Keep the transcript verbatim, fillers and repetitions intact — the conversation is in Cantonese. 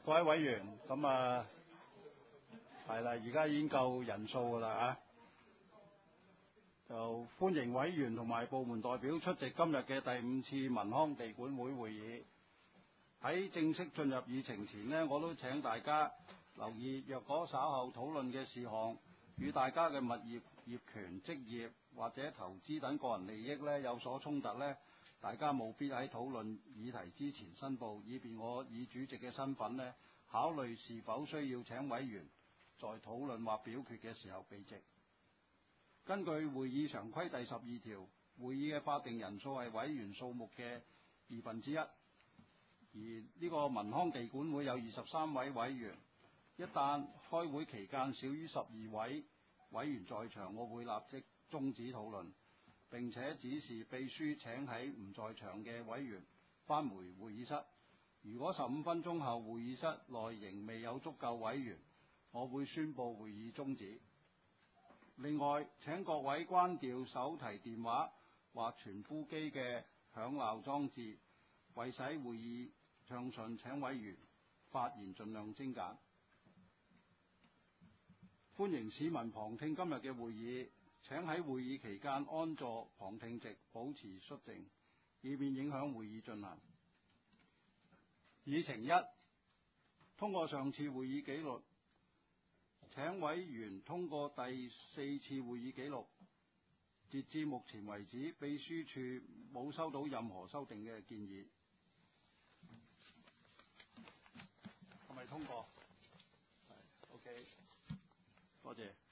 各位委員，咁啊係啦，而家已經夠人數噶啦啊，就歡迎委員同埋部門代表出席今日嘅第五次民康地管會會議。喺正式進入議程前呢，我都請大家留意，若果稍後討論嘅事項與大家嘅物業、業權、職業或者投資等個人利益呢有所衝突呢，大家務必喺討論議題之前申報，以便我以主席嘅身份呢考慮是否需要請委員在討論或表決嘅時候避席。根據會議常規第十二條，會議嘅法定人數係委員數目嘅二分之一，而呢個民康地管會有二十三位委員。一旦開會期間少於十二位委員在場，我會立即終止討論，並且指示秘書請喺唔在場嘅委員返回會議室。如果十五分鐘後會議室內仍未有足夠委員，我會宣佈會議終止。另外，請各位關掉手提電話或傳呼機嘅響鬧裝置，為使會議暢順，請委員發言盡量精簡。歡迎市民旁聽今日嘅會議，請喺會議期間安坐旁聽席，保持肅靜，以免影響會議進行。議程一，通過上次會議紀錄，請委員通過第四次會議紀錄。截至目前為止，秘書處冇收到任何修訂嘅建議。係咪通過？係 ，OK，多謝。